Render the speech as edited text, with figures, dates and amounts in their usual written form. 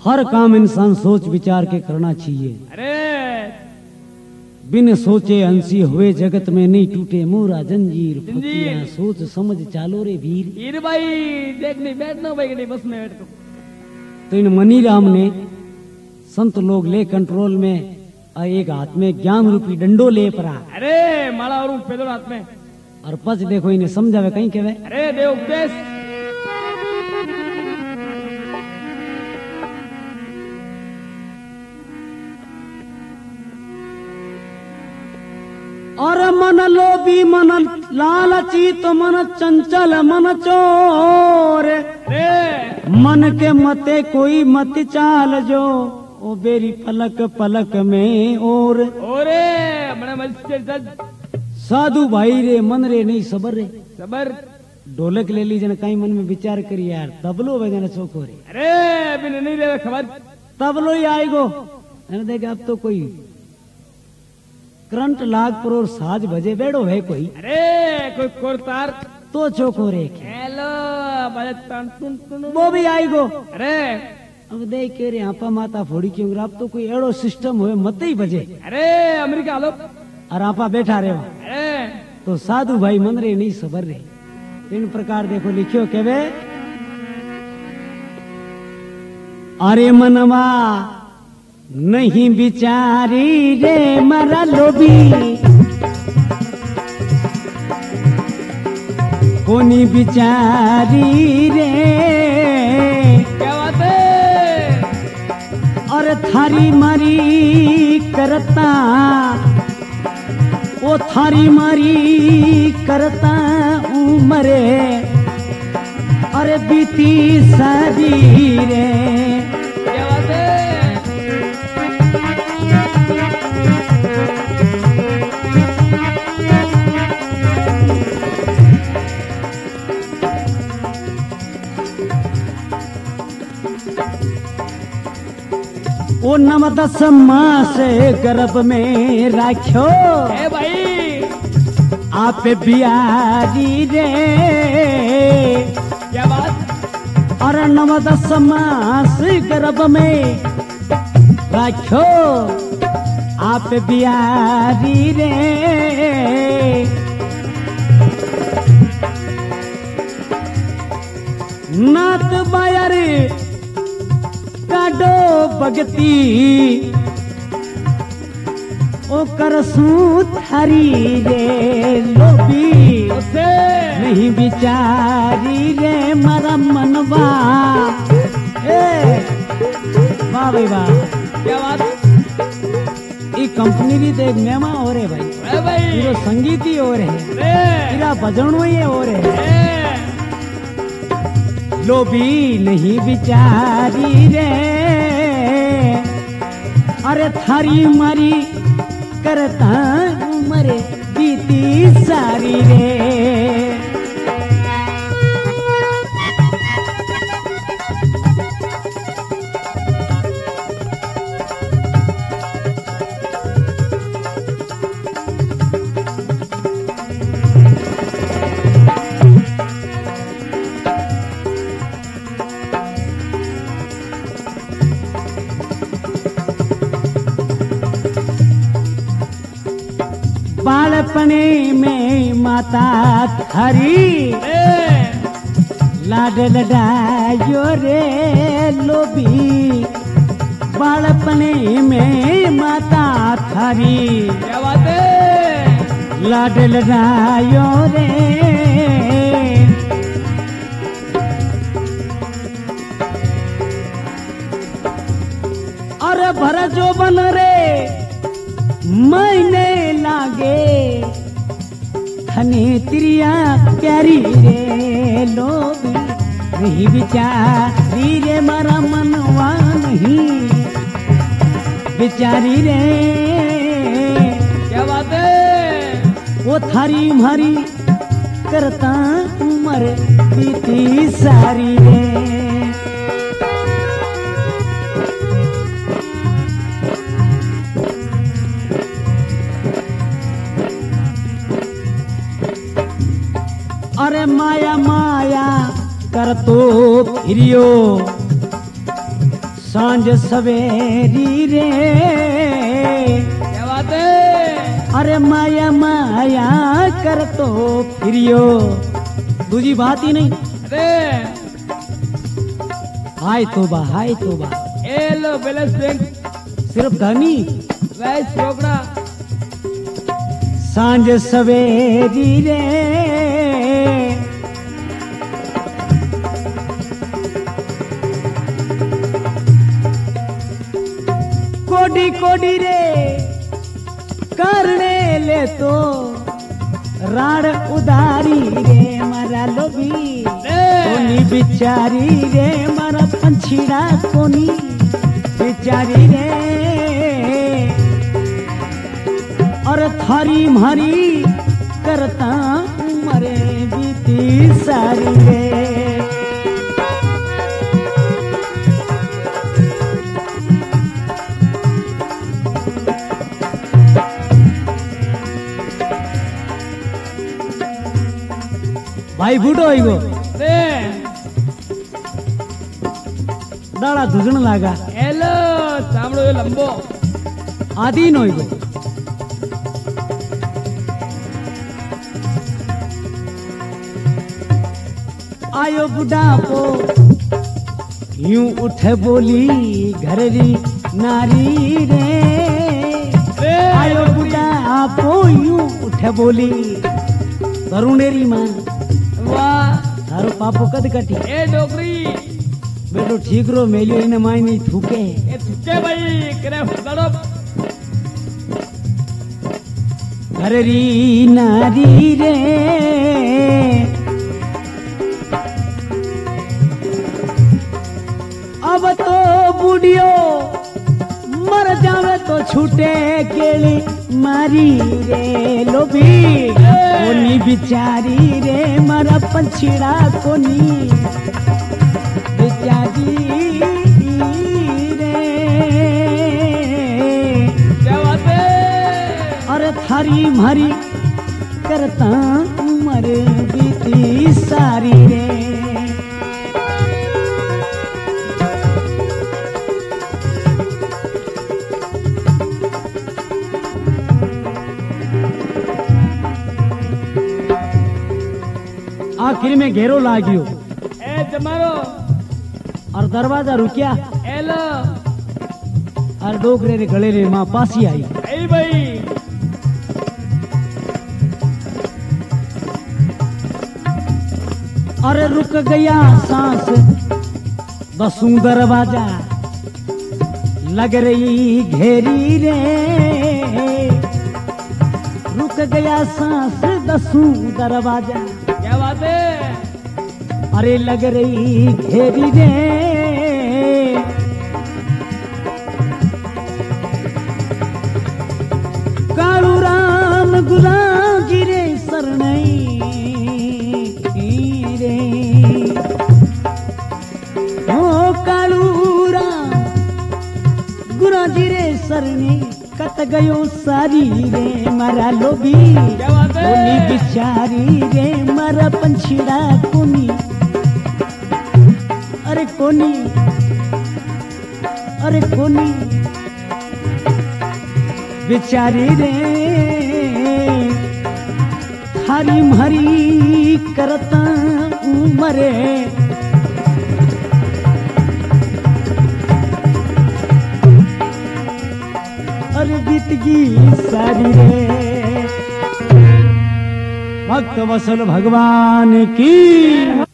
हर काम इंसान सोच विचार के करना चाहिए। अरे बिन सोचे हंसी हुए जगत में नहीं टूटे मोरा जंजीर। फकीरा सोच समझ चालो रे वीर। हीर भाई देख नहीं बैठना भाई नहीं बस में बैठ को। तो इन मनीराम ने संत लोग ले कंट्रोल में एक हाथ में ज्ञान रूपी डंडो ले परा। अरे माला और पेदो हाथ में और पच देखो इन्हें समझावे कहीं कहवे। अरे देव उपदेश और मन लोभी मन लालची तो मन चंचल मन चोर। अरे मन के मते कोई मत चाल जो ओ बेरी पलक पलक में और। ओरे मने मस्ते जज साधु भाई रे मन रे नहीं सबर रे। सबर ढोलक ले ली जन कहीं मन में विचार करी यार तबलो बजाना चौको रे। अरे बिन नहीं रे खबर तबलो ही आएगो देख अब तो कोई करंट लाग पर और साज बजे बैठो है कोई। अरे कोई कोरतार तो चौको रे हेलो बजे टन टन टन वो भी आएगो। अरे अब देख के रे आपा माता फोड़ी क्यों अब तो कोई एड़ो सिस्टम हुए मत ही बजे। अरे अमेरिका लो और आपा बैठा रहे वहाँ। अरे तो साधु भाई मन रे नहीं सबर रे। इन प्रकार देखो लिखियो केवे अरे मनवा नहीं बिचारी रे मरा लोभी कोनी बिचारी रे। क्या बात है और थारी मारी करता ओ थारी मारी करता उमरे अरे बीती सारी रे। क्या बात है ओ नव दस मास गर्भ में राख्यो ए भाई आप बिहारी रे। क्या बात और नव दस मास गर्भ में राख्यो आप बिहारी रे। नात बायर काडो भगती ओ करसू थारी रे लोभी उसे नहीं बिचारी रे मरा मनवा। ए वाह भाई वाह क्या बात ये कंपनी भी देख मेहमा हो रहे भाई। ए भाई हीरो संगीत ही हो रहे अरे हीरा बजणो ही हो रहे ए लोभी नहीं बिचारी रे। अरे थारी मारी करता उमरे बीती सारी रे। बालपने में माता थारी लाड लडायो रे लोभी। बालपने में माता थारी क्या बात है लाड लडायो रे। अरे भर जो बन रे मैंने लागे खने तिरिया प्यारी रे लोभी नहीं बिचारी रे मरा मनवा नहीं बिचारी रे। क्या बात है वो थारी मारी करता उमर बीती सारी रे। अरे माया माया कर तो फिरियो सांझ सवेरी रे क्या बात है? अरे माया माया कर तो फिरियो। दूजी बात ही नहीं। अरे हाय तोबा हाय तोबा। ए लो बैलेंस बैंक सिर्फ धनी वैस चोपड़ा सांझ सवेरी रे कोडी कोडी रे करने ले तो राड उदारी रे मारा लोभी कोनी बिचारी रे मारा पंछीड़ा कोनी बिचारी रे और थारी मारी करता मरे बीती सारी रे। भाई बूढ़ो होइगो रे दाड़ा धुजण लागा एलो चामड़ो ये लंबो आदीन होइगो आयो बुढ़ापो यूं उठे बोली घररी नारी रे आयो बुढ़ापो यूं उठे बोली तरुणेरी मां वाह थारो पापो कद कटी ए डोकरी बेटो ठीक रो मेलियो इन माई नहीं थूके ए थुके भाई करे फगड़ो घररी नारी रे अब तो बूढ़ियो मर जावे तो छूटे केली मारी रे लोभी कोनी बिचारी रे मारा पंछीड़ा कोनी बिचारी रे। क्या बात है? अरे थारी मारी करता उमर बीती सारी रे। आखिर में घेरो लागियो ए जमारो और दरवाजा रुकिया एलो और डोकरे रे गले रे मां पासी आई ए भाई अरे रुक गया सांस दसू दरवाजा लग रही घेरी रे रुक गया सांस दसू दरवाजा क्या बात है? अरे लग रही घेरी रे कालू राम गुरा गिरे सरनई रे ओ कालू राम गुरा गिरे सरने कट गयो सारी रे मारा लोभी क्या बात है? कोनी बिचारी रे मारा पंछीड़ा कोनी अरे कोनी अरे कोनी बिचारी रे थारी मारी करता उमरे अरे बीतगी सारी रे। भक्त वसल भगवान की